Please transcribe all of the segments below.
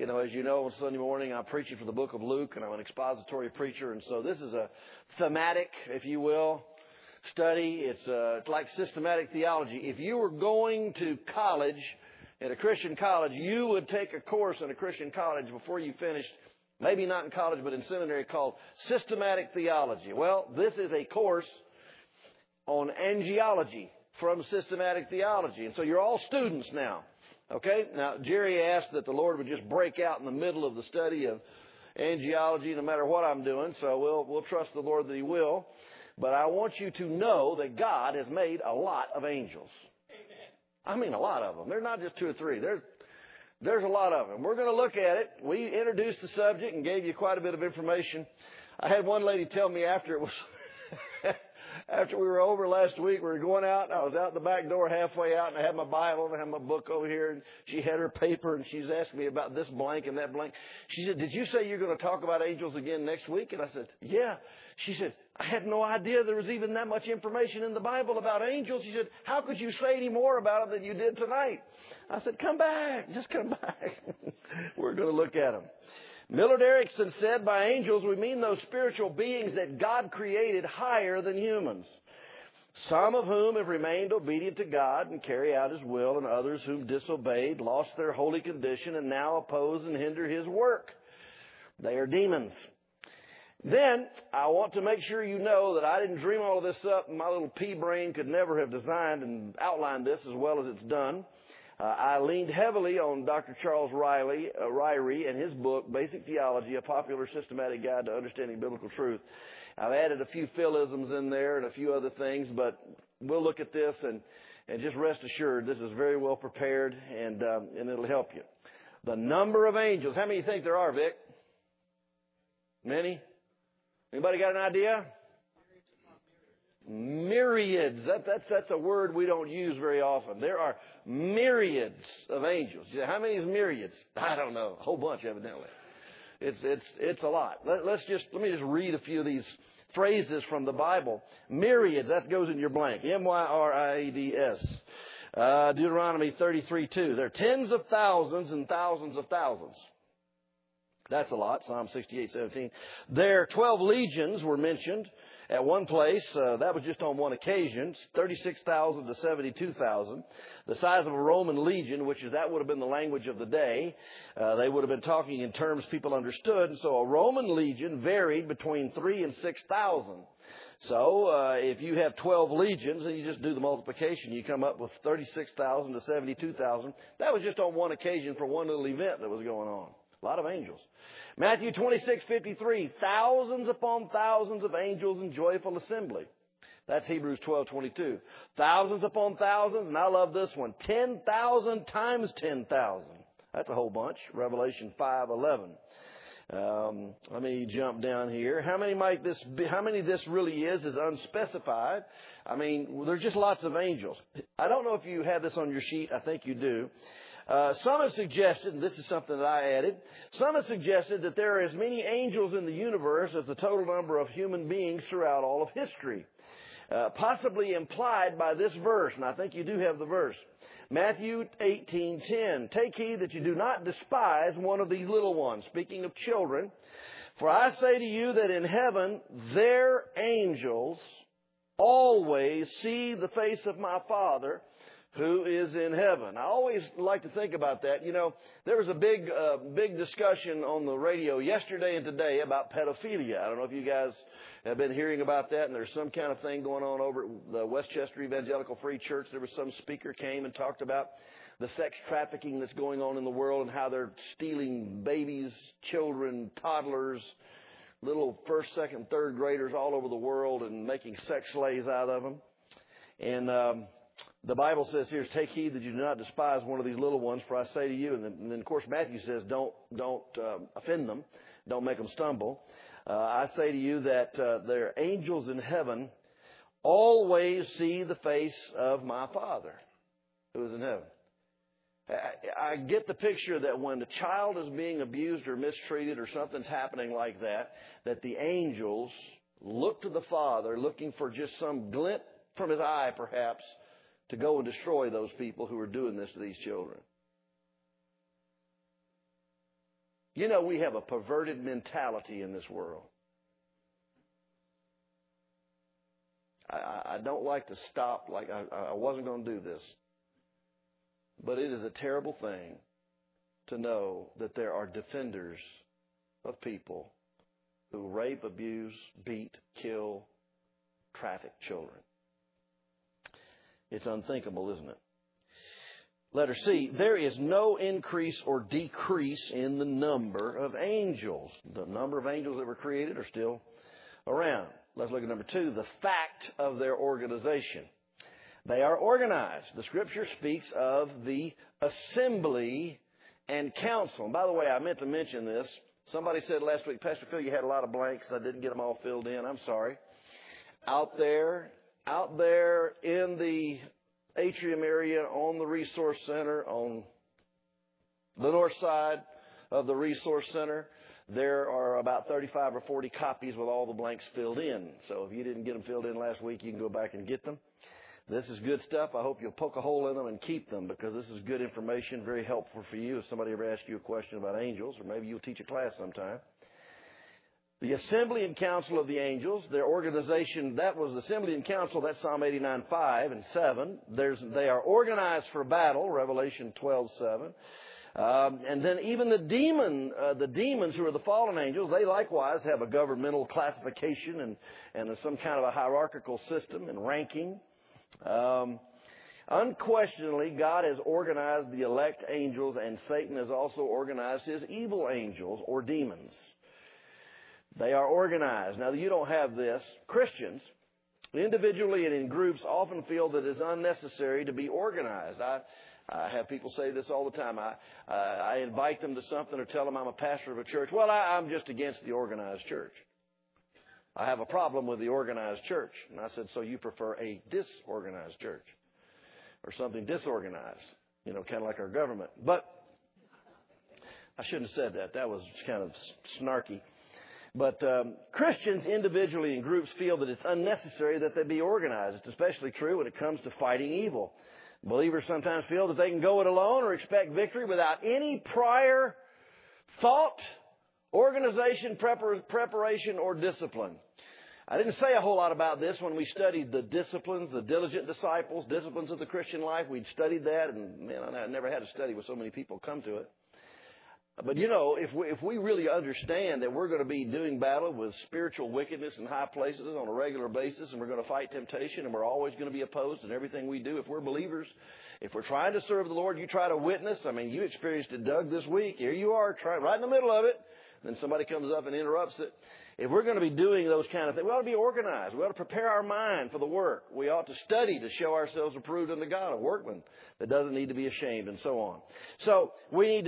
As you know, on Sunday morning, I'm preaching for the book of Luke, and I'm an expository preacher. And so this is a thematic, if you will, study. It's like systematic theology. If you were going to college, at a Christian college, you would take a course in a Christian college before you finished, maybe not in college, but in seminary, called systematic theology. Well, this is a course on angiology from systematic theology. And so you're all students now. Okay? Now, Jerry asked that the Lord would just break out in the middle of the study of angiology no matter what I'm doing. So we'll trust the Lord that He will. But I want you to know that God has made a lot of angels. I mean, a lot of them. They're not just two or three. There's a lot of them. We're going to look at it. We introduced the subject and gave you quite a bit of information. I had one lady tell me after it was... After we were over last week, we were going out, and I was out the back door halfway out, and I had my Bible, and I had my book over here, and she had her paper, and she's asking me about this blank and that blank. She said, "Did you say you're going to talk about angels again next week?" And I said, "Yeah." She said, "I had no idea there was even that much information in the Bible about angels." She said, "How could you say any more about them than you did tonight?" I said, "Come back. Just come back." We're going to look at them. Millard Erickson said, "By angels, we mean those spiritual beings that God created higher than humans, some of whom have remained obedient to God and carry out His will, and others whom disobeyed, lost their holy condition, and now oppose and hinder His work. They are demons." Then, I want to make sure you know that I didn't dream all of this up, and my little pea brain could never have designed and outlined this as well as it's done. I leaned heavily on Dr. Charles Ryrie and his book, Basic Theology, A Popular Systematic Guide to Understanding Biblical Truth. I've added a few philisms in there and a few other things, but we'll look at this and just rest assured this is very well prepared and it'll help you. The number of angels. How many think there are, Vic? Many? Anybody got an idea? Myriads. That's a word we don't use very often. There are myriads of angels. You say, how many is myriads? I don't know. A whole bunch, evidently. It's a lot. Let me just read a few of these phrases from the Bible. Myriads. That goes in your blank. M-Y-R-I-A-D-S. Deuteronomy 33:2. There are tens of thousands and thousands of thousands. That's a lot. Psalm 68:17. There 12 legions were mentioned at one place. That was just on one occasion. 36,000 to 72,000. The size of a Roman legion, that would have been the language of the day. They would have been talking in terms people understood. And so a Roman legion varied between 3,000 and 6,000. So if you have 12 legions and you just do the multiplication, you come up with 36,000 to 72,000. That was just on one occasion for one little event that was going on. A lot of angels. Matthew 26:53, thousands upon thousands of angels in joyful assembly. That's Hebrews 12:22. Thousands upon thousands, and I love this one, 10,000 times 10,000. That's a whole bunch. Revelation 5:11. Let me jump down here. How many this really is unspecified. I mean, there's just lots of angels. I don't know if you have this on your sheet. I think you do. Some have suggested, and this is something that I added, some have suggested that there are as many angels in the universe as the total number of human beings throughout all of history. Possibly implied by this verse, and I think you do have the verse. Matthew 18:10. Take heed that you do not despise one of these little ones. Speaking of children. For I say to you that in heaven their angels always see the face of my Father who is in heaven. I always like to think about that. You know, there was a big discussion on the radio yesterday and today about pedophilia. I don't know if you guys have been hearing about that, and there's some kind of thing going on over at the Westchester Evangelical Free Church. There was some speaker came and talked about the sex trafficking that's going on in the world and how they're stealing babies, children, toddlers, little first, second, third graders all over the world and making sex slaves out of them. And the Bible says here, take heed that you do not despise one of these little ones, for I say to you, and then of course Matthew says, don't offend them, don't make them stumble. I say to you that their angels in heaven always see the face of my Father who is in heaven. I get the picture that when a child is being abused or mistreated or something's happening like that the angels look to the Father looking for just some glint from His eye perhaps to go and destroy those people who are doing this to these children. You know, we have a perverted mentality in this world. I don't like to stop like I wasn't going to do this. But it is a terrible thing to know that there are defenders of people who rape, abuse, beat, kill, traffic children. It's unthinkable, isn't it? Letter C, there is no increase or decrease in the number of angels. The number of angels that were created are still around. Let's look at number 2, the fact of their organization. They are organized. The Scripture speaks of the assembly and council. And by the way, I meant to mention this. Somebody said last week, Pastor Phil, you had a lot of blanks. I didn't get them all filled in. I'm sorry. Out there in the atrium area on the Resource Center, on the north side of the Resource Center, there are about 35 or 40 copies with all the blanks filled in. So if you didn't get them filled in last week, you can go back and get them. This is good stuff. I hope you'll poke a hole in them and keep them, because this is good information, very helpful for you if somebody ever asks you a question about angels, or maybe you'll teach a class sometime. The assembly and council of the angels, their organization, that was the assembly and council, that's Psalm 89:5 and 7. They are organized for battle, Revelation 12:7. And then even the demons who are the fallen angels, they likewise have a governmental classification and some kind of a hierarchical system and ranking. Unquestionably, God has organized the elect angels, and Satan has also organized his evil angels or demons. They are organized. Now, you don't have this. Christians, individually and in groups, often feel that it's unnecessary to be organized. I have people say this all the time. I invite them to something or tell them I'm a pastor of a church. Well, I'm just against the organized church. I have a problem with the organized church. And I said, so you prefer a disorganized church or something disorganized, kind of like our government. But I shouldn't have said that. That was kind of snarky. But Christians individually and groups feel that it's unnecessary that they be organized. It's especially true when it comes to fighting evil. Believers sometimes feel that they can go it alone or expect victory without any prior thought, organization, preparation, or discipline. I didn't say a whole lot about this when we studied the disciplines, the diligent disciples, disciplines of the Christian life. We'd studied that, and man, I never had a study with so many people come to it. But if we really understand that we're going to be doing battle with spiritual wickedness in high places on a regular basis, and we're going to fight temptation, and we're always going to be opposed in everything we do, if we're believers, if we're trying to serve the Lord, you try to witness. I mean, you experienced it, Doug, this week. Here you are, right in the middle of it. Then somebody comes up and interrupts it. If we're going to be doing those kind of things, we ought to be organized. We ought to prepare our mind for the work. We ought to study to show ourselves approved unto God, a workman that doesn't need to be ashamed, and so on. So we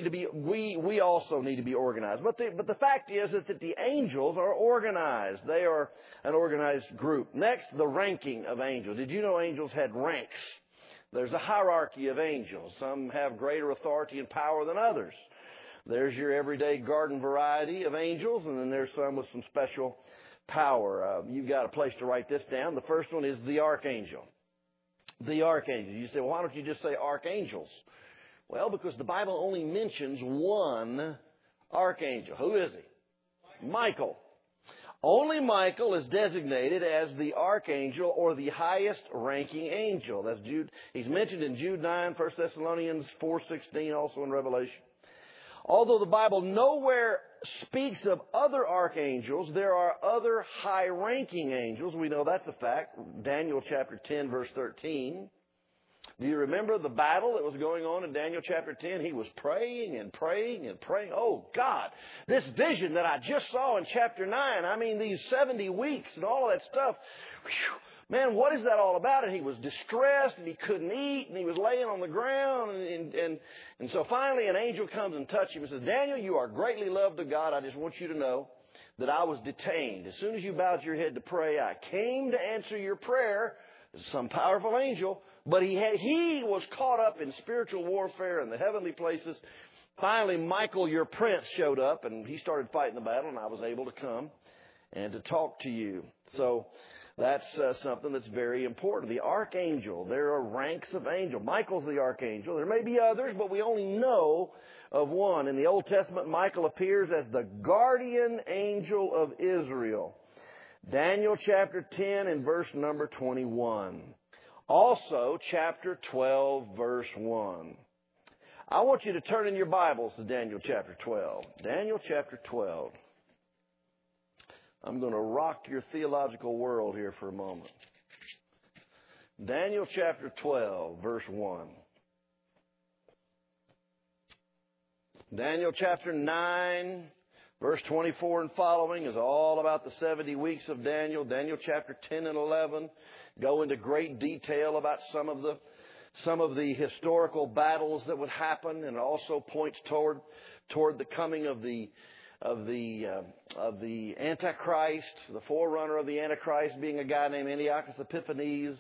also need to be organized. But the fact is that the angels are organized. They are an organized group. Next, the ranking of angels. Did you know angels had ranks? There's a hierarchy of angels. Some have greater authority and power than others. There's your everyday garden variety of angels, and then there's some with some special power. You've got a place to write this down. The first one is the archangel. The archangel. You say, well, why don't you just say archangels? Well, because the Bible only mentions one archangel. Who is he? Michael. Only Michael is designated as the archangel or the highest ranking angel. That's Jude. He's mentioned in Jude 9, 1 Thessalonians 4:16, also in Revelation. Although the Bible nowhere speaks of other archangels, there are other high-ranking angels. We know that's a fact. Daniel chapter 10, verse 13. Do you remember the battle that was going on in Daniel chapter 10? He was praying and praying and praying. Oh, God, this vision that I just saw in chapter 9, I mean, these 70 weeks and all of that stuff. Whew, man, what is that all about? And he was distressed, and he couldn't eat, and he was laying on the ground. And so finally an angel comes and touches him and says, Daniel, you are greatly loved of God. I just want you to know that I was detained. As soon as you bowed your head to pray, I came to answer your prayer. Some powerful angel. But he was caught up in spiritual warfare in the heavenly places. Finally, Michael, your prince, showed up, and he started fighting the battle, and I was able to come and to talk to you. So that's something that's very important. The archangel, there are ranks of angels. Michael's the archangel. There may be others, but we only know of one. In the Old Testament, Michael appears as the guardian angel of Israel. Daniel chapter 10 and verse number 21. Also, chapter 12, verse 1. I want you to turn in your Bibles to Daniel chapter 12. Daniel chapter 12. I'm going to rock your theological world here for a moment. Daniel chapter 12, verse 1. Daniel chapter 9, verse 24 and following is all about the 70 weeks of Daniel. Daniel chapter 10 and 11 go into great detail about some of the historical battles that would happen, and it also points toward the coming of the Antichrist, the forerunner of the Antichrist being a guy named Antiochus Epiphanes,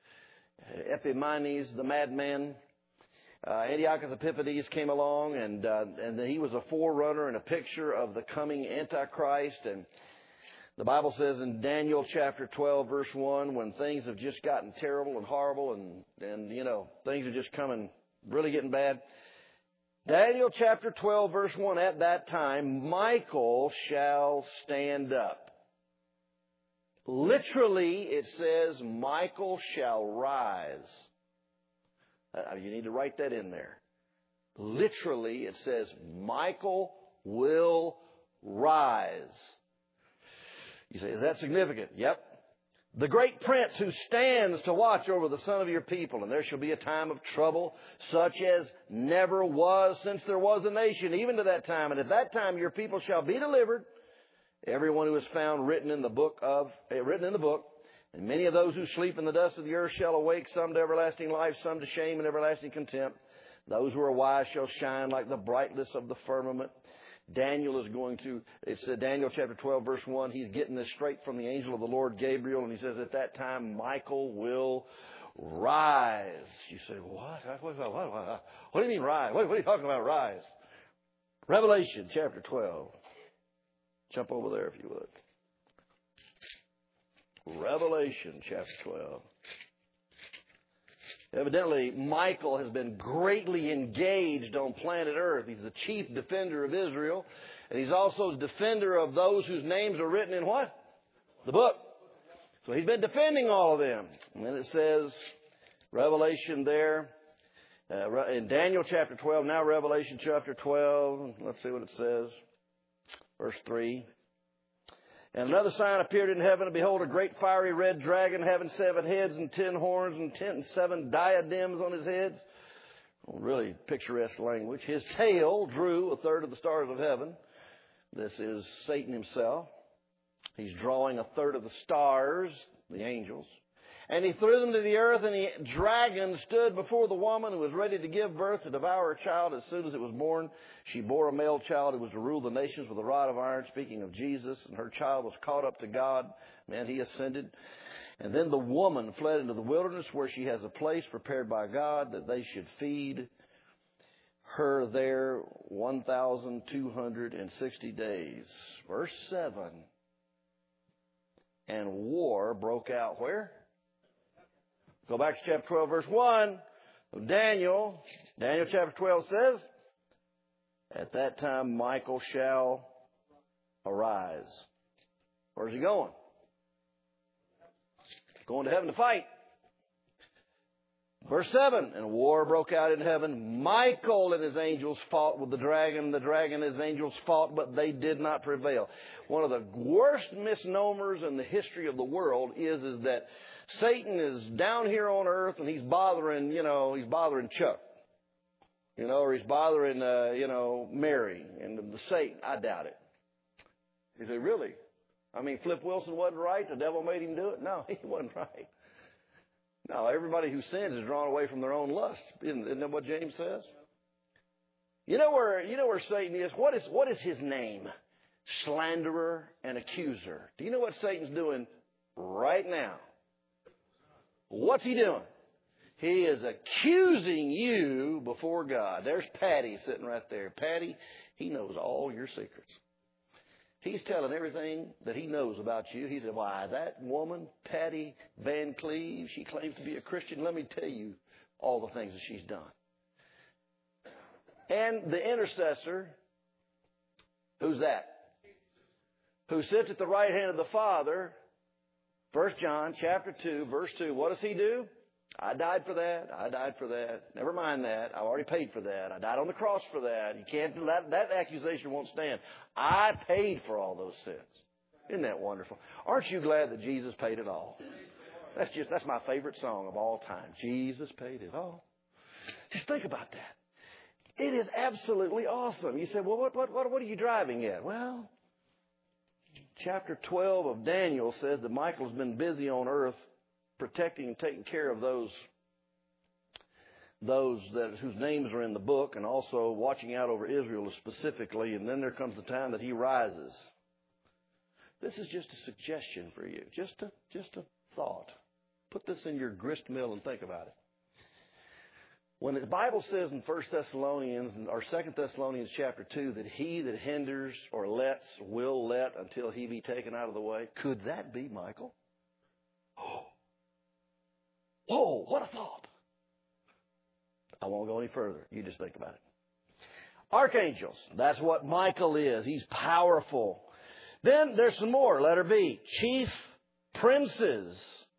the madman. Antiochus Epiphanes came along, and he was a forerunner and a picture of the coming Antichrist. And the Bible says in Daniel chapter 12, verse 1, when things have just gotten terrible and horrible and things are just really getting bad. Daniel chapter 12, verse 1, at that time, Michael shall stand up. Literally, it says, Michael shall rise. You need to write that in there. Literally, it says, Michael will rise. You say, is that significant? Yep. The great prince who stands to watch over the son of your people, and there shall be a time of trouble such as never was since there was a nation, even to that time. And at that time your people shall be delivered, everyone who is found written in the book. And many of those who sleep in the dust of the earth shall awake, some to everlasting life, some to shame and everlasting contempt. Those who are wise shall shine like the brightness of the firmament. Daniel is going to, it's Daniel chapter 12, verse 1. He's getting this straight from the angel of the Lord, Gabriel, and he says, at that time, Michael will rise. You say, what? What do you mean rise? What are you talking about, rise? Revelation chapter 12. Jump over there if you would. Revelation chapter 12. Evidently, Michael has been greatly engaged on planet Earth. He's the chief defender of Israel. And he's also the defender of those whose names are written in what? The book. So he's been defending all of them. And then it says, Revelation there, in Daniel chapter 12, now Revelation chapter 12. Let's see what it says. Verse 3. And another sign appeared in heaven, and behold, a great fiery red dragon having 7 heads and 10 horns and 7 diadems on his heads. Really picturesque language. His tail drew 1/3 of the stars of heaven. This is Satan himself. He's drawing 1/3 of the stars, the angels. And he threw them to the earth, and the dragon stood before the woman who was ready to give birth to devour her child. As soon as it was born, she bore a male child who was to rule the nations with a rod of iron, speaking of Jesus. And her child was caught up to God. Man, he ascended. And then the woman fled into the wilderness, where she has a place prepared by God, that they should feed her there 1,260 days. Verse 7. And war broke out where? Go back to chapter 12, verse 1 of Daniel. Daniel chapter 12 says, at that time Michael shall arise. Where's he going? Going to heaven to fight. Verse 7, and war broke out in heaven. Michael and his angels fought with the dragon. The dragon and his angels fought, but they did not prevail. One of the worst misnomers in the history of the world is that Satan is down here on earth and he's bothering Chuck. Or he's bothering, Mary and the Satan. I doubt it. You say, really? I mean, Flip Wilson wasn't right? The devil made him do it? No, he wasn't right. No, everybody who sins is drawn away from their own lust. Isn't that what James says? You know where Satan is? What is his name? Slanderer and accuser. Do you know what Satan's doing right now? What's he doing? He is accusing you before God. There's Patty sitting right there. Patty, he knows all your secrets. He's telling everything that he knows about you. He said, why, that woman, Patty Van Cleve, she claims to be a Christian. Let me tell you all the things that she's done. And the intercessor, who's that? Who sits at the right hand of the Father. 1 John chapter 2, verse 2. What does he do? I died for that. I died for that. Never mind that. I already paid for that. I died on the cross for that. You can't, that accusation won't stand. I paid for all those sins. Isn't that wonderful? Aren't you glad that Jesus paid it all? That's my favorite song of all time. Jesus paid it all. Just think about that. It is absolutely awesome. You say, well, what are you driving at? Well, chapter 12 of Daniel says that Michael's been busy on earth protecting and taking care of those whose names are in the book, and also watching out over Israel specifically. And then there comes the time that he rises. This is just a suggestion for you, just a thought. Put this in your grist mill and think about it. When the Bible says in 1 Thessalonians or 2 Thessalonians chapter 2 that he that hinders or lets will let until he be taken out of the way, could that be Michael? Whoa, what a thought. I won't go any further. You just think about it. Archangels, that's what Michael is. He's powerful. Then there's some more. Letter B, chief princes.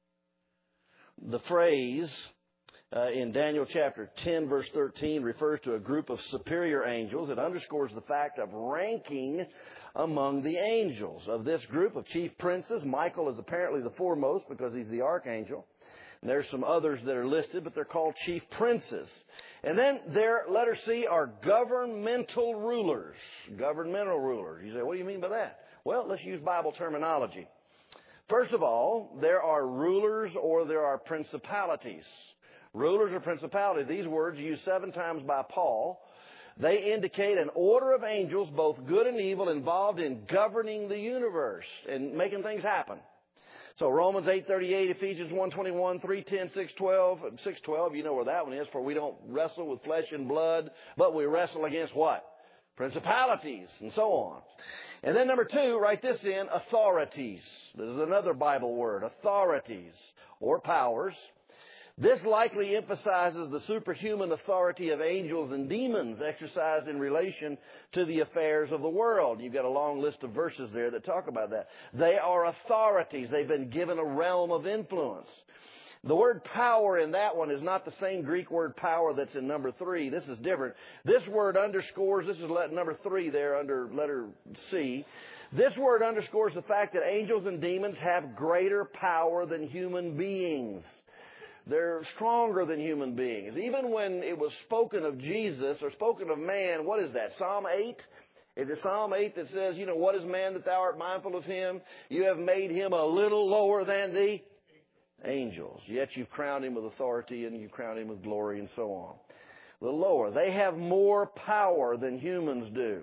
The phrase in Daniel chapter 10, verse 13, refers to a group of superior angels. It underscores the fact of ranking among the angels. Of this group of chief princes, Michael is apparently the foremost because he's the archangel. And there's some others that are listed, but they're called chief princes. And then there, letter C, are governmental rulers. Governmental rulers. You say, what do you mean by that? Well, let's use Bible terminology. First of all, there are rulers or there are principalities. Rulers or principalities, these words used 7 times by Paul. They indicate an order of angels, both good and evil, involved in governing the universe and making things happen. So Romans 8:38, Ephesians 1:21, 3:10, 6:12, 6:12, you know where that one is. For we don't wrestle with flesh and blood, but we wrestle against what? Principalities, and so on. And then number 2, write this in, authorities. This is another Bible word, authorities or powers. This likely emphasizes the superhuman authority of angels and demons exercised in relation to the affairs of the world. You've got a long list of verses there that talk about that. They are authorities. They've been given a realm of influence. The word power in that one is not the same Greek word power that's in number 3. This is different. This word underscores, this is number 3 there under letter C. This word underscores the fact that angels and demons have greater power than human beings. They're stronger than human beings. Even when it was spoken of Jesus or spoken of man, what is that? Psalm 8? Is it Psalm 8 that says, you know, what is man that thou art mindful of him? You have made him a little lower than the angels. Yet you've crowned him with authority and you've crowned him with glory and so on. A little lower. They have more power than humans do.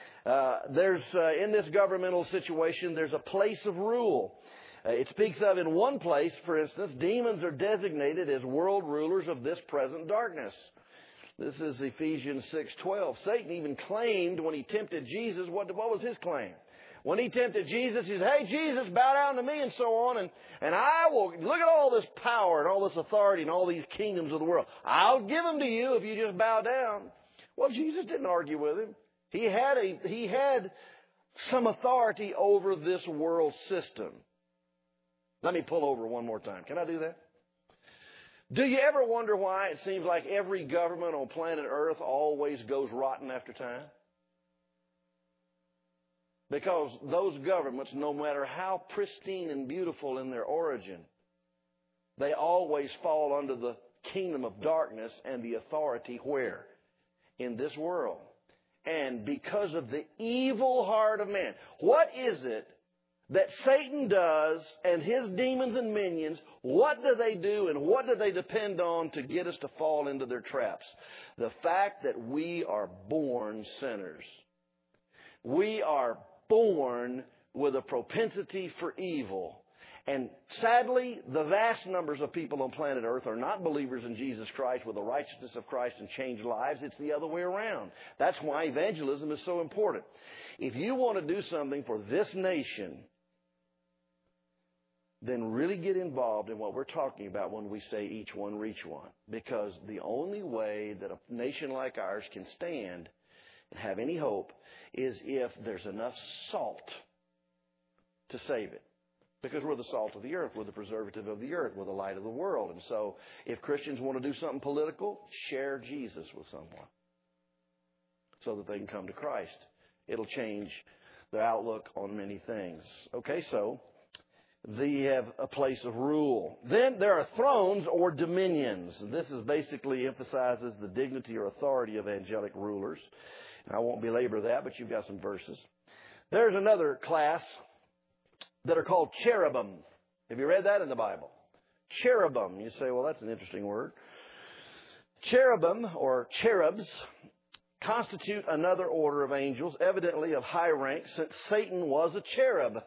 In this governmental situation, there's a place of rule. It speaks of in one place, for instance, demons are designated as world rulers of this present darkness. This is Ephesians 6:12. Satan even claimed when he tempted Jesus, what was his claim? When he tempted Jesus, he said, hey, Jesus, bow down to me and so on, and I will, look at all this power and all this authority and all these kingdoms of the world. I'll give them to you if you just bow down. Well, Jesus didn't argue with him. He had some authority over this world system. Let me pull over one more time. Can I do that? Do you ever wonder why it seems like every government on planet Earth always goes rotten after time? Because those governments, no matter how pristine and beautiful in their origin, they always fall under the kingdom of darkness and the authority where? In this world. And because of the evil heart of man. What is it that Satan does and his demons and minions? What do they do and what do they depend on to get us to fall into their traps? The fact that we are born sinners. We are born with a propensity for evil. And sadly, the vast numbers of people on planet Earth are not believers in Jesus Christ with the righteousness of Christ and changed lives. It's the other way around. That's why evangelism is so important. If you want to do something for this nation, then really get involved in what we're talking about when we say each one reach one. Because the only way that a nation like ours can stand and have any hope is if there's enough salt to save it. Because we're the salt of the earth. We're the preservative of the earth. We're the light of the world. And so if Christians want to do something political, share Jesus with someone so that they can come to Christ. It'll change their outlook on many things. Okay, so they have a place of rule. Then there are thrones or dominions. This is basically emphasizes the dignity or authority of angelic rulers. And I won't belabor that, but you've got some verses. There's another class that are called cherubim. Have you read that in the Bible? Cherubim. You say, well, that's an interesting word. Cherubim, or cherubs, constitute another order of angels, evidently of high rank, since Satan was a cherub.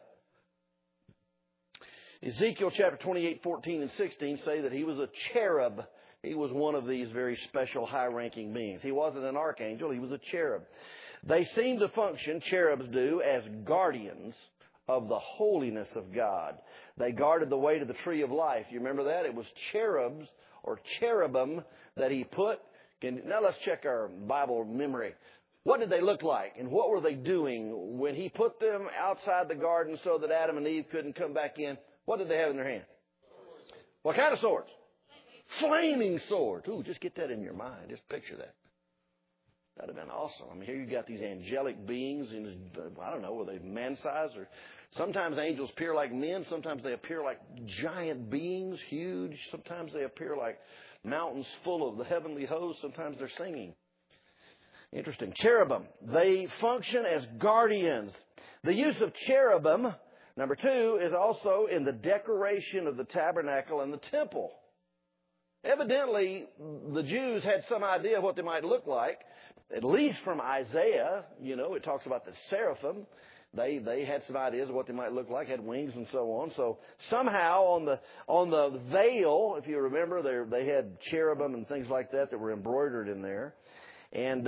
Ezekiel chapter 28, 14, and 16 say that he was a cherub. He was one of these very special high-ranking beings. He wasn't an archangel. He was a cherub. They seem to function, cherubs do, as guardians of the holiness of God. They guarded the way to the tree of life. You remember that? It was cherubs or cherubim that he put. Now let's check our Bible memory. What did they look like? And what were they doing when he put them outside the garden so that Adam and Eve couldn't come back in? What did they have in their hand? What kind of swords? Flaming swords. Ooh, just get that in your mind. Just picture that. That'd have been awesome. I mean, here you got these angelic beings, and I don't know, were they man-sized? Or sometimes angels appear like men. Sometimes they appear like giant beings, huge. Sometimes they appear like mountains full of the heavenly host. Sometimes they're singing. Interesting. Cherubim. They function as guardians. The use of cherubim, number 2, is also in the decoration of the tabernacle and the temple. Evidently, the Jews had some idea of what they might look like. At least from Isaiah, you know, it talks about the seraphim. They had some ideas of what they might look like, had wings and so on. So somehow on the veil, if you remember, they had cherubim and things like that were embroidered in there. And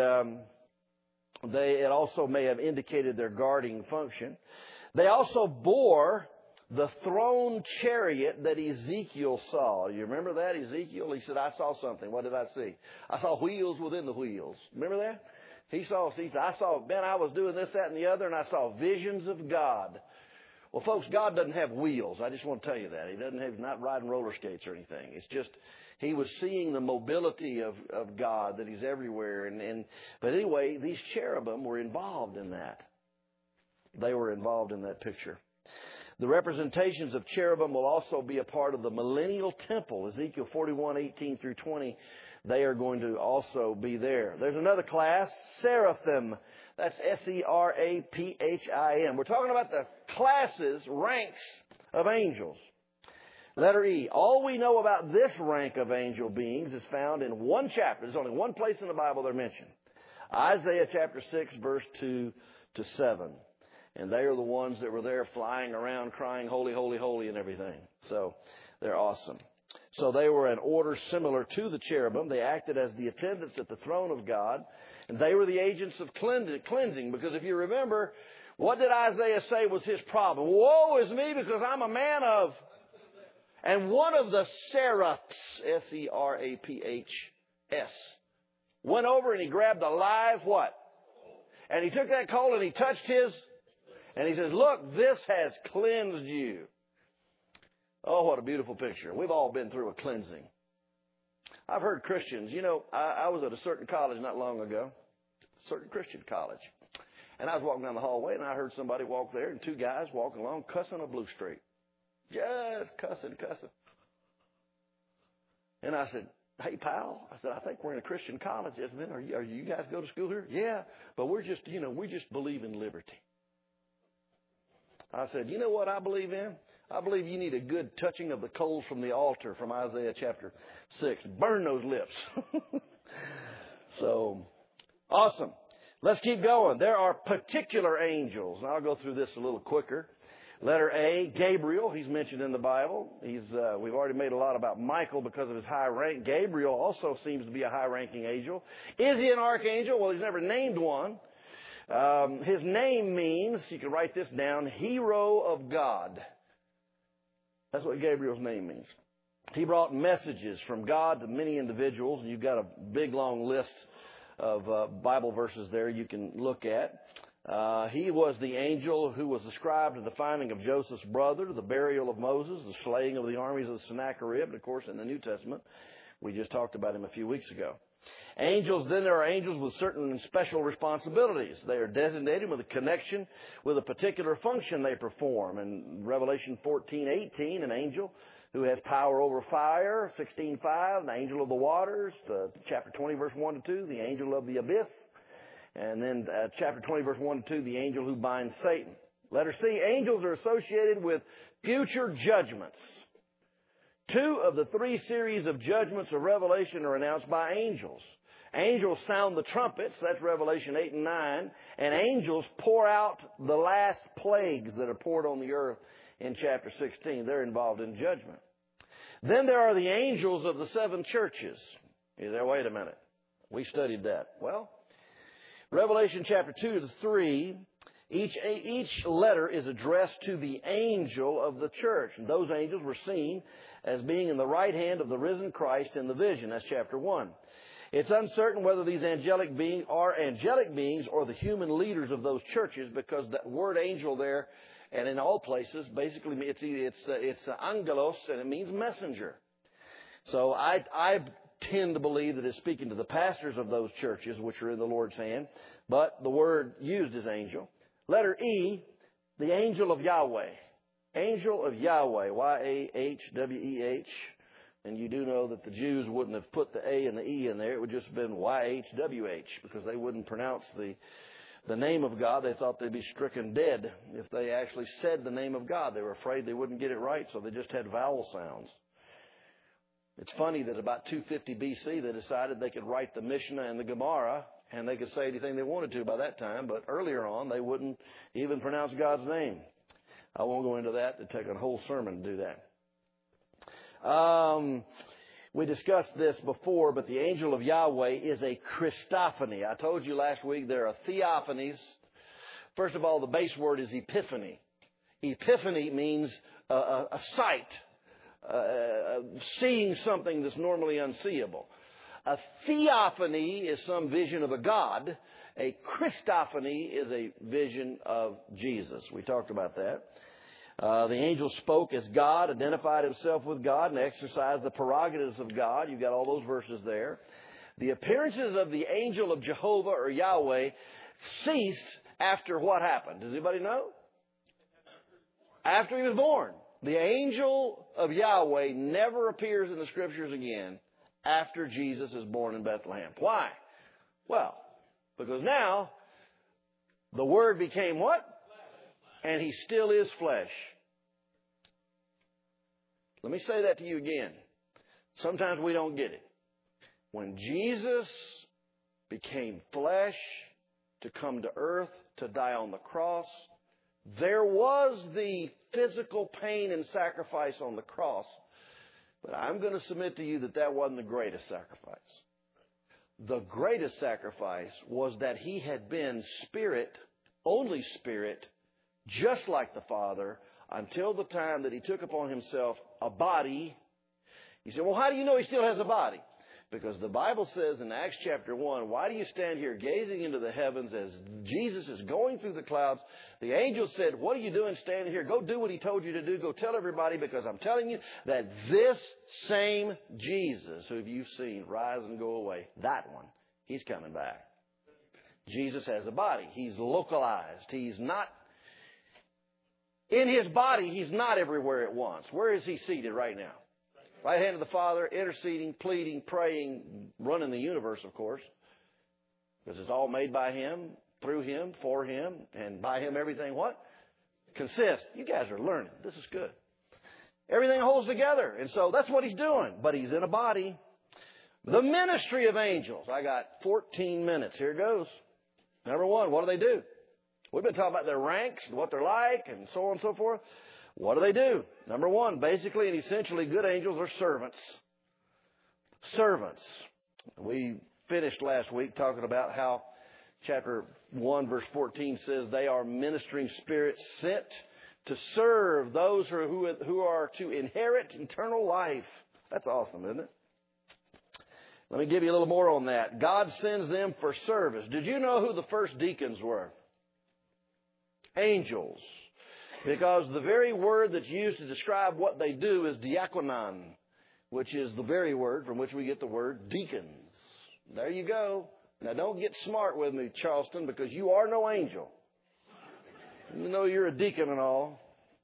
it also may have indicated their guarding function. They also bore the throne chariot that Ezekiel saw. You remember that? Ezekiel, he said, I saw something. What did I see? I saw wheels within the wheels. Remember that? He said, I was doing this, that, and the other, and I saw visions of God. Well, folks, God doesn't have wheels. I just want to tell you that. He's not riding roller skates or anything. It's just, he was seeing the mobility of God, that he's everywhere. But anyway, these cherubim were involved in that. They were involved in that picture. The representations of cherubim will also be a part of the millennial temple. Ezekiel 41, 18 through 20, they are going to also be there. There's another class, seraphim. That's S-E-R-A-P-H-I-M. We're talking about the classes, ranks of angels. Letter E. All we know about this rank of angel beings is found in one chapter. There's only one place in the Bible they're mentioned. Isaiah chapter 6, verse 2 to 7. And they are the ones that were there flying around crying, holy, holy, holy, and everything. So they're awesome. So they were an order similar to the cherubim. They acted as the attendants at the throne of God. And they were the agents of cleansing. Because if you remember, what did Isaiah say was his problem? Woe is me because I'm a man of... And one of the seraphs, S-E-R-A-P-H-S, went over and he grabbed a live what? And he took that coal and he touched his... And he says, look, this has cleansed you. Oh, what a beautiful picture. We've all been through a cleansing. I've heard Christians, you know, I was at a certain college not long ago, a certain Christian college. And I was walking down the hallway and I heard somebody walk there and 2 guys walking along cussing a blue streak. Just cussing. And I said, hey, pal, I said, I think we're in a Christian college, isn't it? Are you guys go to school here? Yeah, but we just believe in liberty. I said, you know what I believe in? I believe you need a good touching of the coals from the altar from Isaiah chapter 6. Burn those lips. So, awesome. Let's keep going. There are particular angels. And I'll go through this a little quicker. Letter A, Gabriel. He's mentioned in the Bible. We've already made a lot about Michael because of his high rank. Gabriel also seems to be a high-ranking angel. Is he an archangel? Well, he's never named one. His name means, you can write this down, hero of God. That's what Gabriel's name means. He brought messages from God to many individuals, and you've got a big, long list of Bible verses there you can look at. He was the angel who was ascribed to the finding of Joseph's brother, the burial of Moses, the slaying of the armies of Sennacherib, and of course in the New Testament. We just talked about him a few weeks ago. Angels, then there are angels with certain special responsibilities. They are designated with a connection with a particular function they perform. In Revelation 14:18, an angel who has power over fire, 16:5, the angel of the waters, chapter 20, verse 1 to 2, the angel of the abyss, and then chapter 20, verse 1 to 2, the angel who binds Satan. Letter C, angels are associated with future judgments. 2 of the 3 series of judgments of Revelation are announced by angels. Angels sound the trumpets, that's Revelation 8 and 9, and angels pour out the last plagues that are poured on the earth in chapter 16. They're involved in judgment. Then there are the angels of the 7 churches. You say, wait a minute, we studied that. Well, Revelation chapter 2 to 3, each letter is addressed to the angel of the church. And those angels were seen as being in the right hand of the risen Christ in the vision. That's chapter 1. It's uncertain whether these angelic beings are angelic beings or the human leaders of those churches, because that word angel there, and in all places, basically it's angelos, and it means messenger. So I tend to believe that it's speaking to the pastors of those churches, which are in the Lord's hand, but the word used is angel. Letter E, the angel of Yahweh. Angel of Yahweh, Y-A-H-W-E-H. And you do know that the Jews wouldn't have put the A and the E in there. It would just have been Y-H-W-H, because they wouldn't pronounce the name of God. They thought they'd be stricken dead if they actually said the name of God. They were afraid they wouldn't get it right, so they just had vowel sounds. It's funny that about 250 B.C. they decided they could write the Mishnah and the Gemara, and they could say anything they wanted to by that time, but earlier on they wouldn't even pronounce God's name. I won't go into that. It'd take a whole sermon to do that. We discussed this before, but the angel of Yahweh is a Christophany. I told you last week there are theophanies. First of all, the base word is epiphany. Epiphany means a sight, seeing something that's normally unseeable. A theophany is some vision of a God. A Christophany is a vision of Jesus. We talked about that. The angel spoke as God, identified himself with God, and exercised the prerogatives of God. You've got all those verses there. The appearances of the angel of Jehovah or Yahweh ceased after what happened? Does anybody know? After he was born. The angel of Yahweh never appears in the Scriptures again after Jesus is born in Bethlehem. Why? Well, because now the Word became what? And he still is flesh. Let me say that to you again. Sometimes we don't get it. When Jesus became flesh to come to earth, to die on the cross, there was the physical pain and sacrifice on the cross. But I'm going to submit to you that that wasn't the greatest sacrifice. The greatest sacrifice was that he had been Spirit, only Spirit, just like the Father, until the time that he took upon himself a body. You say, well, how do you know he still has a body? Because the Bible says in Acts chapter 1, why do you stand here gazing into the heavens as Jesus is going through the clouds? The angel said, what are you doing standing here? Go do what he told you to do. Go tell everybody, because I'm telling you that this same Jesus who you've seen rise and go away, that one, he's coming back. Jesus has a body. He's localized. He's not in his body. He's not everywhere at once. Where is he seated right now? Right hand of the Father, interceding, pleading, praying, running the universe, of course. Because it's all made by him, through him, for him, and by him everything what? Consists. You guys are learning. This is good. Everything holds together. And so that's what he's doing. But he's in a body. The ministry of angels. I got 14 minutes. Here it goes. Number one, what do? We've been talking about their ranks and what they're like and so on and so forth. What do? Number one, basically and essentially, good angels are servants. Servants. We finished last week talking about how chapter 1, verse 14 says they are ministering spirits sent to serve those who are to inherit eternal life. That's awesome, isn't it? Let me give you a little more on that. God sends them for service. Did you know who the first deacons were? Angels. Because the very word that's used to describe what they do is diakonon, which is the very word from which we get the word deacons. There you go. Now don't get smart with me, Charleston, because you are no angel. You know you're a deacon and all.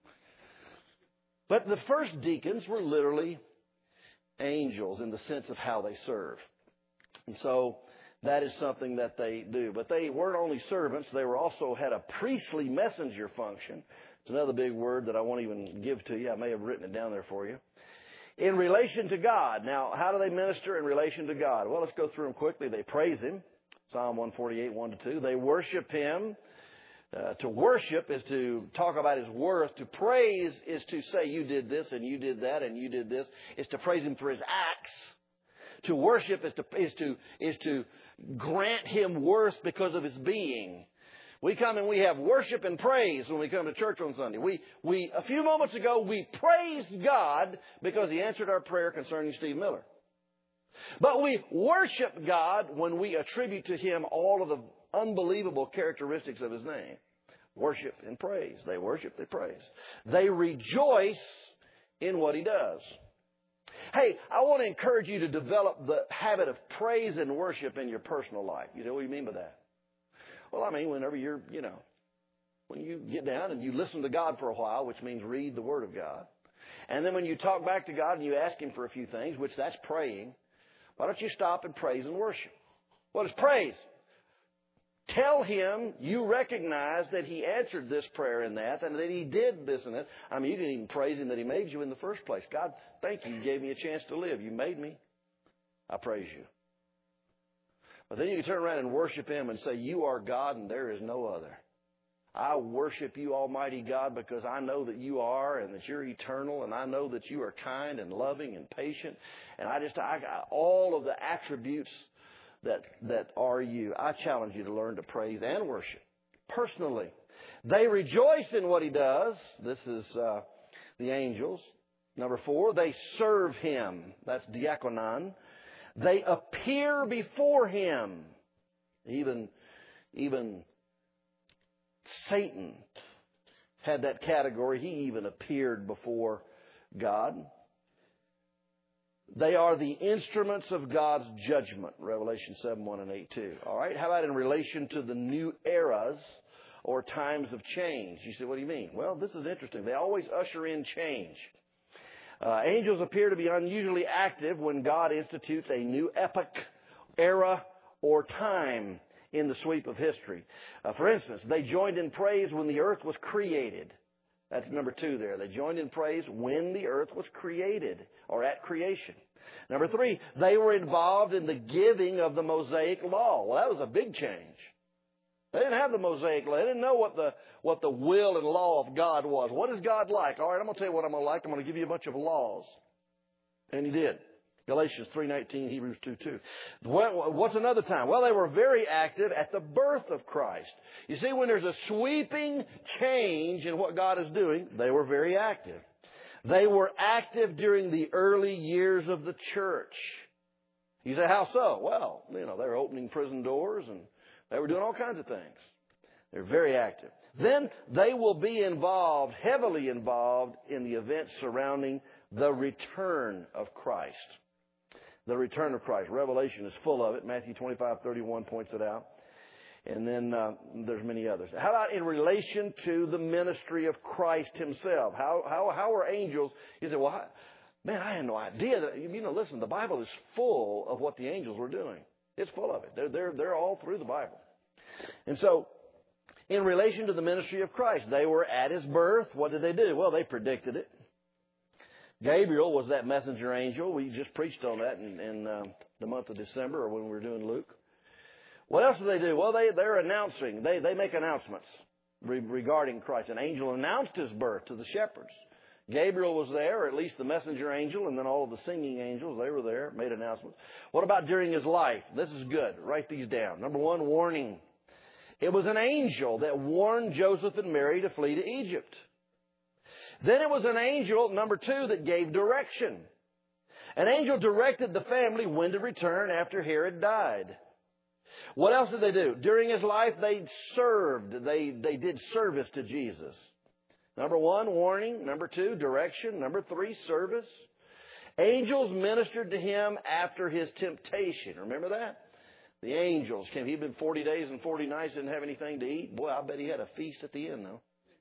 But the first deacons were literally angels in the sense of how they serve. And so that is something that they do. But they weren't only servants, they were also had a priestly messenger function. It's another big word that I won't even give to you. I may have written it down there for you. In relation to God. Now, how do they minister in relation to God? Well, let's go through them quickly. They praise Him. Psalm 148, 1-2. They worship Him. To worship is to talk about His worth. To praise is to say you did this and you did that and you did this. It's to praise Him for His acts. To worship is to grant Him worth because of His being. We come and we have worship and praise when we come to church on Sunday. We a few moments ago, we praised God because He answered our prayer concerning Steve Miller. But we worship God when we attribute to Him all of the unbelievable characteristics of His name. Worship and praise. They worship, they praise. They rejoice in what He does. Hey, I want to encourage you to develop the habit of praise and worship in your personal life. You know what you mean by that? Well, I mean, whenever when you get down and you listen to God for a while, which means read the Word of God. And then when you talk back to God and you ask Him for a few things, which that's praying, why don't you stop and praise and worship? What is praise? Tell Him you recognize that He answered this prayer and that He did this and that. I mean, you can even praise Him that He made you in the first place. God, thank you. You gave me a chance to live. You made me. I praise you. But then you can turn around and worship Him and say, you are God and there is no other. I worship you, Almighty God, because I know that you are and that you're eternal, and I know that you are kind and loving and patient. And I got all of the attributes that are you. I challenge you to learn to praise and worship personally. They rejoice in what He does. This is the angels. Number 4, they serve Him. That's diakonon. They appear before Him. Even Satan had that category. He even appeared before God. They are the instruments of God's judgment. Revelation 7:1 and 8:2. All right. How about in relation to the new eras or times of change? You say, what do you mean? Well, this is interesting. They always usher in change. Angels appear to be unusually active when God institutes a new epoch, era, or time in the sweep of history. For instance, they joined in praise when the earth was created. That's number 2 there. They joined in praise when the earth was created or at creation. Number 3, they were involved in the giving of the Mosaic Law. Well, that was a big change. They didn't have the Mosaic Law. They didn't know what the will and law of God was. What is God like? All right, I'm going to tell you what I'm going to like. I'm going to give you a bunch of laws. And He did. Galatians 3:19, Hebrews 2:2. What's another time? Well, they were very active at the birth of Christ. You see, when there's a sweeping change in what God is doing, they were very active. They were active during the early years of the church. You say, how so? Well, they were opening prison doors and they were doing all kinds of things. They're very active. Then they will be involved, heavily involved, in the events surrounding the return of Christ. The return of Christ. Revelation is full of it. Matthew 25:31 points it out. And then there's many others. How about in relation to the ministry of Christ Himself? How are angels? You say, well, man, I had no idea that. Listen, the Bible is full of what the angels were doing. It's full of it. They're all through the Bible. And so, in relation to the ministry of Christ, they were at His birth. What did they do? Well, they predicted it. Gabriel was that messenger angel. We just preached on that in the month of December, or when we were doing Luke. What else do they do? Well, they're announcing. They make announcements regarding Christ. An angel announced His birth to the shepherds. Gabriel was there, or at least the messenger angel, and then all of the singing angels, they were there, made announcements. What about during His life? This is good. Write these down. Number 1, warning. It was an angel that warned Joseph and Mary to flee to Egypt. Then it was an angel, number 2, that gave direction. An angel directed the family when to return after Herod died. What else did they do? During his life, they served. They did service to Jesus. Number 1, warning. Number 2, direction. Number 3, service. Angels ministered to him after his temptation. Remember that? The angels came. He'd been 40 days and 40 nights, didn't have anything to eat. Boy, I bet he had a feast at the end, though.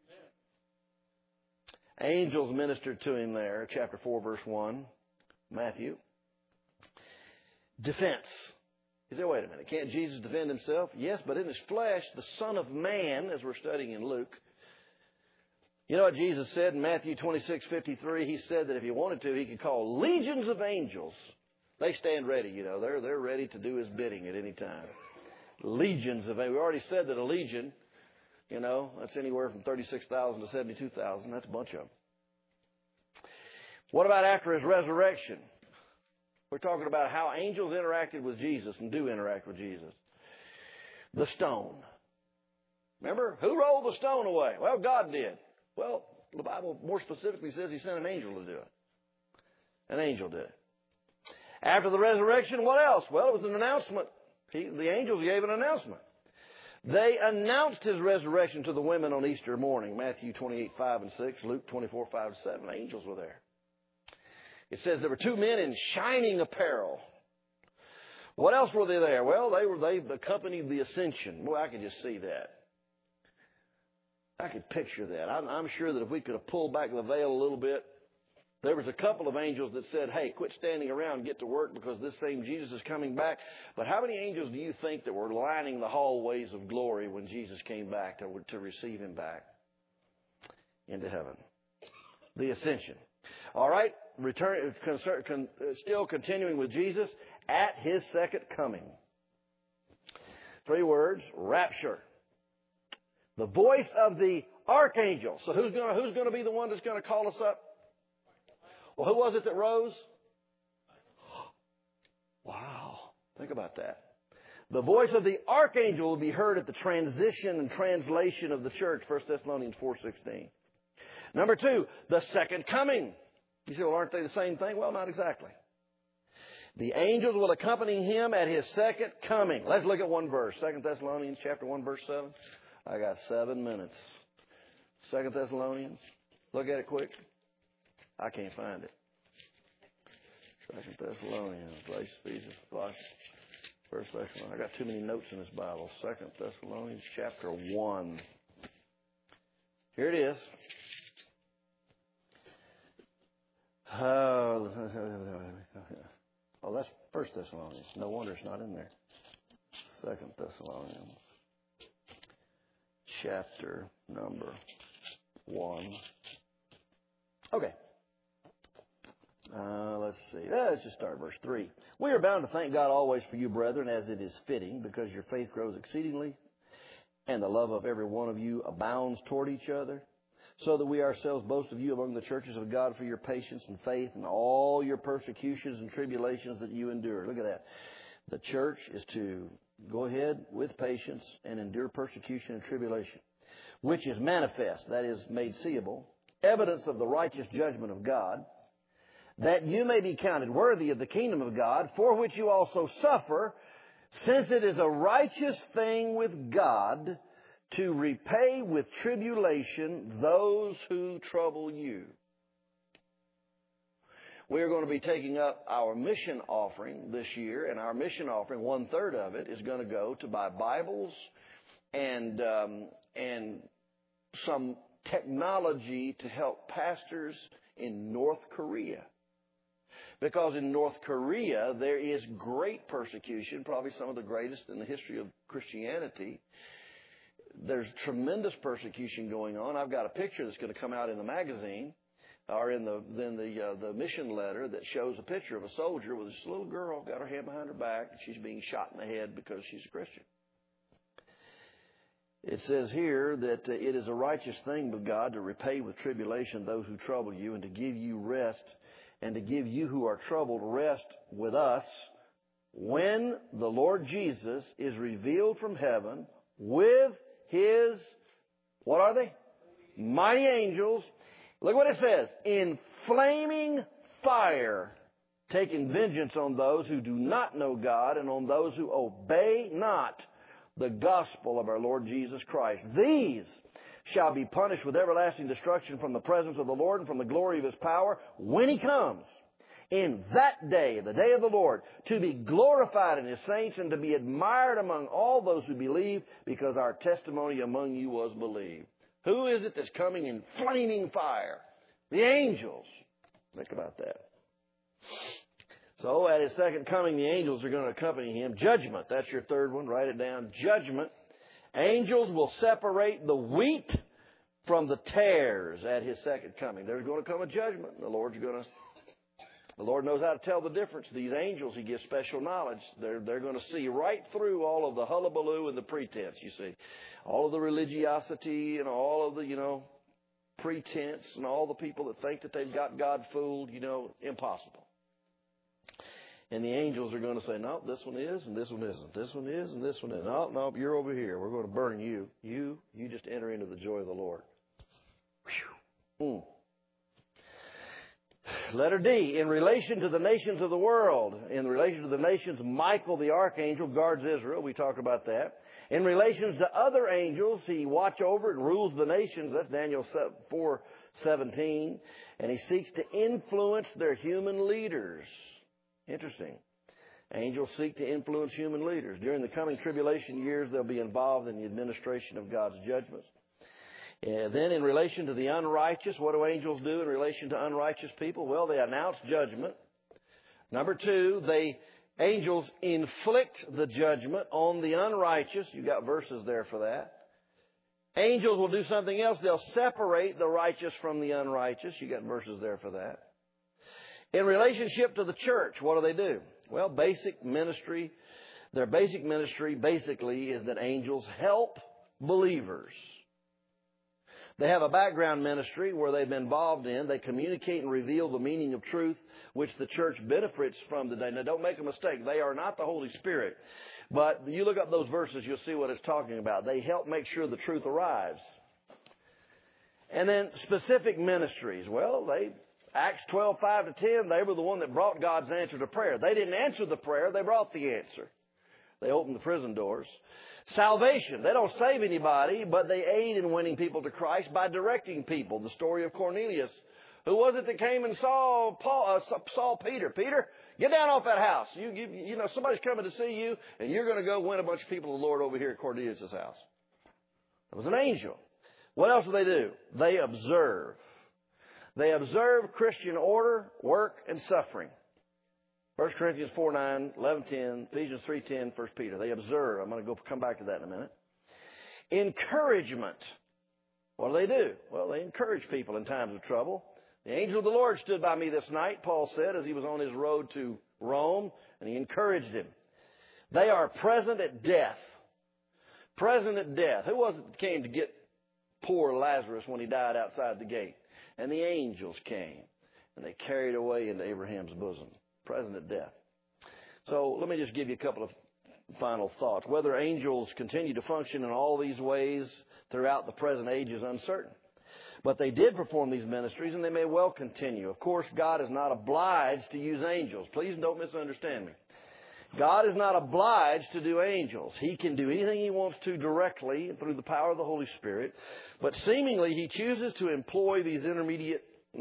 Angels ministered to him there, chapter 4, verse 1, Matthew. Defense. You say, wait a minute, can't Jesus defend himself? Yes, but in his flesh, the Son of Man, as we're studying in Luke. You know what Jesus said in Matthew 26:53? He said that if he wanted to, he could call legions of angels. They stand ready, you know. They're ready to do his bidding at any time. Legions of angels. We already said that a legion, you know, that's anywhere from 36,000 to 72,000. That's a bunch of them. What about after his resurrection? We're talking about how angels interacted with Jesus and do interact with Jesus. The stone. Remember, who rolled the stone away? Well, God did. Well, the Bible more specifically says he sent an angel to do it. An angel did it. After the resurrection, what else? Well, it was an announcement. The angels gave an announcement. They announced his resurrection to the women on Easter morning. Matthew 28:5 and 6, Luke 24:5 and 7. Angels were there. It says there were 2 men in shining apparel. What else were they there? Well, they accompanied the ascension. Boy, I could just see that. I could picture that. I'm sure that if we could have pulled back the veil a little bit, there was a couple of angels that said, hey, quit standing around and get to work because this same Jesus is coming back. But how many angels do you think that were lining the hallways of glory when Jesus came back to receive him back into heaven? The ascension. All right, still continuing with Jesus at his second coming. 3 words, rapture. The voice of the archangel. So who's going to be the one that's going to call us up? Well, who was it that rose? Wow. Think about that. The voice of the archangel will be heard at the transition and translation of the church, 1 Thessalonians 4:16. Number 2, the second coming. You say, well, aren't they the same thing? Well, not exactly. The angels will accompany him at his second coming. Let's look at one verse. 2 Thessalonians chapter 1, verse 7. I got 7 minutes. 2 Thessalonians. Look at it quick. I can't find it. 2 Thessalonians, Galatians, Ephesians, Colossians, 1 Thessalonians. I got too many notes in this Bible. 2 Thessalonians chapter 1. Here it is. Oh, that's 1 Thessalonians. No wonder it's not in there. 2 Thessalonians chapter number 1. Okay. Let's see. Let's just start verse 3. We are bound to thank God always for you, brethren, as it is fitting, because your faith grows exceedingly, and the love of every one of you abounds toward each other, so that we ourselves boast of you among the churches of God for your patience and faith and all your persecutions and tribulations that you endure. Look at that. The church is to go ahead with patience and endure persecution and tribulation, which is manifest, that is, made seeable, evidence of the righteous judgment of God, that you may be counted worthy of the kingdom of God, for which you also suffer, since it is a righteous thing with God to repay with tribulation those who trouble you. We're going to be taking up our mission offering this year, and our mission offering, 1/3 of it, is going to go to buy Bibles and some technology to help pastors in North Korea. Because in North Korea, there is great persecution, probably some of the greatest in the history of Christianity. There's tremendous persecution going on. I've got a picture that's going to come out in the magazine or in the mission letter that shows a picture of a soldier with this little girl, got her hand behind her back, and she's being shot in the head because she's a Christian. It says here that it is a righteous thing with God to repay with tribulation those who trouble you, and to give you rest, and to give you who are troubled rest with us when the Lord Jesus is revealed from heaven with his, what are they? Mighty angels, Look what it says. In flaming fire, taking vengeance on those who do not know God and on those who obey not the gospel of our Lord Jesus Christ. These shall be punished with everlasting destruction from the presence of the Lord and from the glory of His power when He comes in that day, the day of the Lord, to be glorified in His saints and to be admired among all those who believe, because our testimony among you was believed. Who is it that's coming in flaming fire? The angels. Think about that. So at His second coming, the angels are going to accompany Him. Judgment, that's your third one. Write it down. Judgment. Angels will separate the wheat from the tares at His second coming. There's going to come a judgment. The Lord knows how to tell the difference. These angels, He gives special knowledge. They're going to see right through all of the hullabaloo and the pretense, you see. All of the religiosity and all of the, pretense and all the people that think that they've got God fooled, impossible. And the angels are going to say, no, this one is and this one isn't. This one is and this one isn't. No, you're over here. We're going to burn you. You just enter into the joy of the Lord. Whew. Letter D, in relation to the nations of the world, in relation to the nations, Michael the archangel guards Israel. We talked about that. In relation to other angels, he watch over and rules the nations. That's Daniel 4:17. And he seeks to influence their human leaders. Interesting. Angels seek to influence human leaders. During the coming tribulation years, they'll be involved in the administration of God's judgments. And then in relation to the unrighteous, what do angels do in relation to unrighteous people? Well, they announce judgment. Number two, angels inflict the judgment on the unrighteous. You got verses there for that. Angels will do something else. They'll separate the righteous from the unrighteous. You got verses there for that. In relationship to the church, what do? Well, basic ministry. Their basic ministry basically is that angels help believers. They have a background ministry where they've been involved in. They communicate and reveal the meaning of truth, which the church benefits from today. Now, don't make a mistake. They are not the Holy Spirit. But you look up those verses, you'll see what it's talking about. They help make sure the truth arrives. And then specific ministries. Well, Acts 12:5-10, they were the one that brought God's answer to prayer. They didn't answer the prayer. They brought the answer. They opened the prison doors. Salvation. They don't save anybody, but they aid in winning people to Christ by directing people. The story of Cornelius. Who was it that came and saw Peter? Peter, get down off that house. Somebody's coming to see you, and you're going to go win a bunch of people to the Lord over here at Cornelius' house. It was an angel. What else do? They observe. They observe Christian order, work, and suffering. 1 Corinthians 4:9, 11:10, Ephesians 3:10, 1 Peter. They observe. I'm going to come back to that in a minute. Encouragement. What do? Well, they encourage people in times of trouble. The angel of the Lord stood by me this night, Paul said, as he was on his road to Rome, and he encouraged him. They are present at death. Present at death. Who was it that came to get poor Lazarus when he died outside the gate? And the angels came, and they carried away into Abraham's bosom. Present at death. So let me just give you a couple of final thoughts. Whether angels continue to function in all these ways throughout the present age is uncertain. But they did perform these ministries, and they may well continue. Of course, God is not obliged to use angels. Please don't misunderstand me. God is not obliged to do angels. He can do anything He wants to directly through the power of the Holy Spirit. But seemingly He chooses to employ these intermediate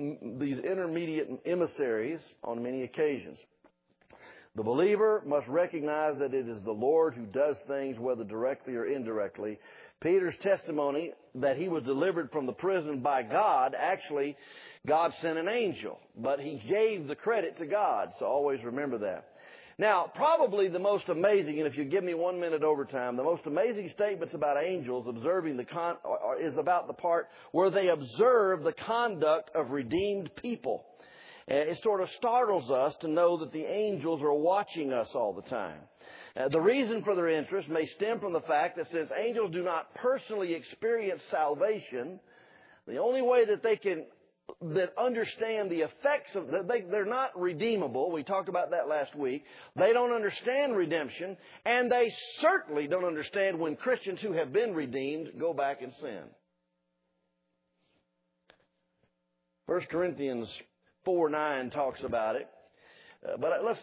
emissaries on many occasions. The believer must recognize that it is the Lord who does things, whether directly or indirectly. Peter's testimony that he was delivered from the prison by God, actually, God sent an angel, but he gave the credit to God, so always remember that. Now, probably the most amazing, and if you give me 1 minute overtime, the most amazing statements about angels observing is about the part where they observe the conduct of redeemed people. It sort of startles us to know that the angels are watching us all the time. The reason for their interest may stem from the fact that since angels do not personally experience salvation, the only way that understand the effects of they're not redeemable. We talked about that last week. They don't understand redemption, and they certainly don't understand when Christians who have been redeemed go back and sin. 1 Corinthians 4:9 talks about it. But let's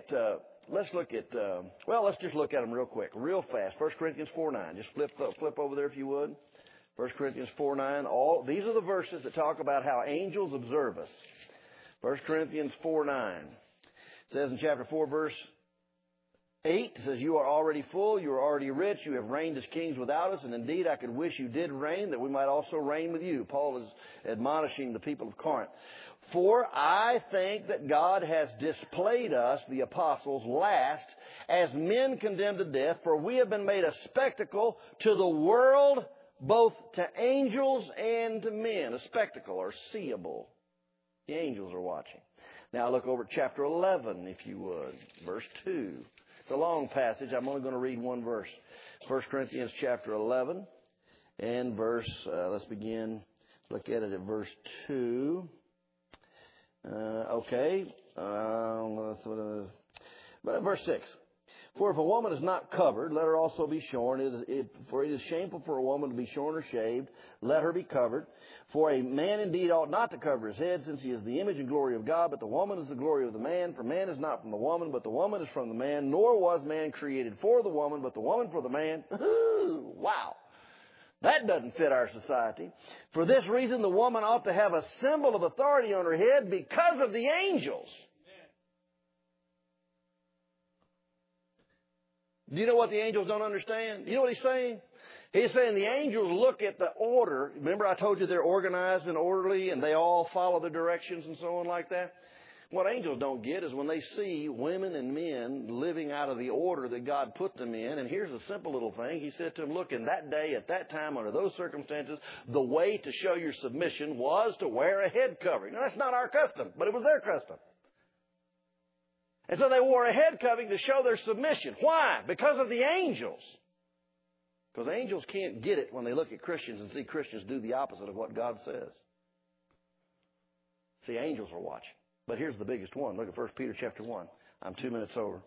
just look at them real quick, real fast. 1 Corinthians 4:9. Just flip over there if you would. 1 Corinthians 4:9. These are the verses that talk about how angels observe us. 1 Corinthians 4:9. It says in chapter 4, verse 8, it says, you are already full, you are already rich, you have reigned as kings without us, and indeed I could wish you did reign, that we might also reign with you. Paul is admonishing the people of Corinth. For I think that God has displayed us, the apostles, last, as men condemned to death, for we have been made a spectacle to the world, both to angels and to men. A spectacle, or seeable. The angels are watching. Now look over at chapter 11, if you would, verse 2. It's a long passage. I'm only going to read one verse. 1 Corinthians chapter 11 and verse, let's begin, look at it at verse 2. Verse 6. For if a woman is not covered, let her also be shorn. For it is shameful for a woman to be shorn or shaved. Let her be covered. For a man indeed ought not to cover his head, since he is the image and glory of God. But the woman is the glory of the man. For man is not from the woman, but the woman is from the man. Nor was man created for the woman, but the woman for the man. Ooh, wow. That doesn't fit our society. For this reason, the woman ought to have a symbol of authority on her head because of the angels. Do you know what the angels don't understand? You know what he's saying? He's saying the angels look at the order. Remember I told you they're organized and orderly and they all follow the directions and so on like that? What angels don't get is when they see women and men living out of the order that God put them in. And here's a simple little thing. He said to them, look, in that day, at that time, under those circumstances, the way to show your submission was to wear a head covering. Now, that's not our custom, but it was their custom. And so they wore a head covering to show their submission. Why? Because of the angels. Because angels can't get it when they look at Christians and see Christians do the opposite of what God says. See, angels are watching. But here's the biggest one. Look at 1 Peter chapter 1. I'm 2 minutes over.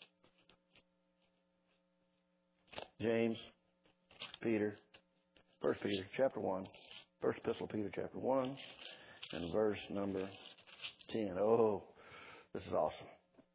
James, Peter, 1 Peter chapter 1. First epistle of Peter chapter 1 and verse number 10. Oh, this is awesome.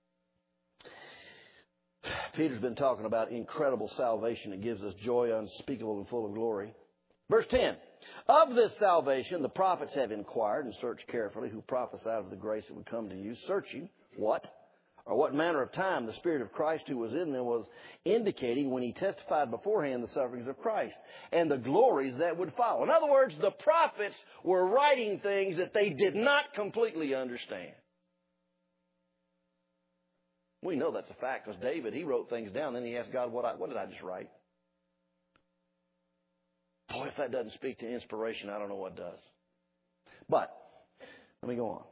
Peter's been talking about incredible salvation that gives us joy unspeakable and full of glory. Verse 10. Of this salvation the prophets have inquired and searched carefully, who prophesied of the grace that would come to you, searching what manner of time the Spirit of Christ who was in them was indicating when he testified beforehand the sufferings of Christ and the glories that would follow. In other words, the prophets were writing things that they did not completely understand. We know that's a fact because David, he wrote things down. Then he asked God, what did I just write? Boy, if that doesn't speak to inspiration, I don't know what does. But, let me go on.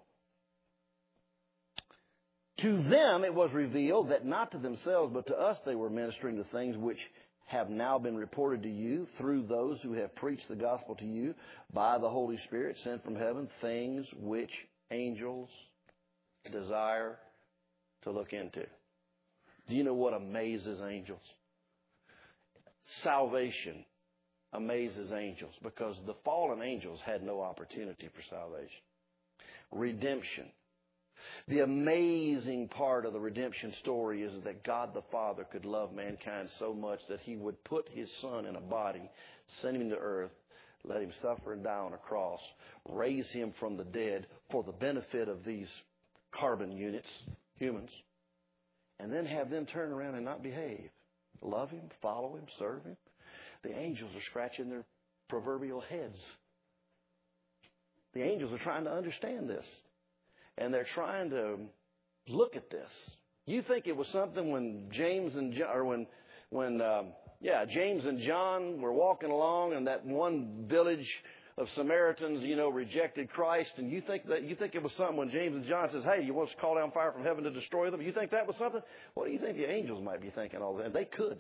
To them it was revealed that not to themselves, but to us they were ministering the things which have now been reported to you through those who have preached the gospel to you by the Holy Spirit sent from heaven, things which angels desire to look into. Do you know what amazes angels? Salvation amazes angels because the fallen angels had no opportunity for salvation. Redemption. The amazing part of the redemption story is that God the Father could love mankind so much that he would put his Son in a body, send him to earth, let him suffer and die on a cross, raise him from the dead for the benefit of these carbon units, humans, and then have them turn around and not behave. Love him, follow him, serve him. The angels are scratching their proverbial heads. The angels are trying to understand this. And they're trying to look at this. You think it was something when James and John, James and John were walking along and that one village of Samaritans, rejected Christ, and you think it was something when James and John says, hey, you want us to call down fire from heaven to destroy them? You think that was something? What do you think the angels might be thinking all that? They could.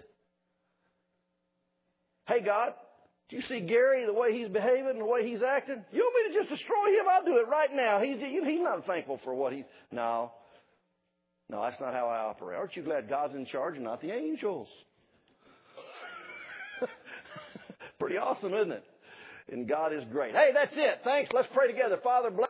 Hey, God, do you see Gary, the way he's behaving and the way he's acting? You want me to just destroy him? I'll do it right now. He's not thankful for what he's... No, that's not how I operate. Aren't you glad God's in charge and not the angels? Pretty awesome, isn't it? And God is great. Hey, that's it. Thanks. Let's pray together. Father, bless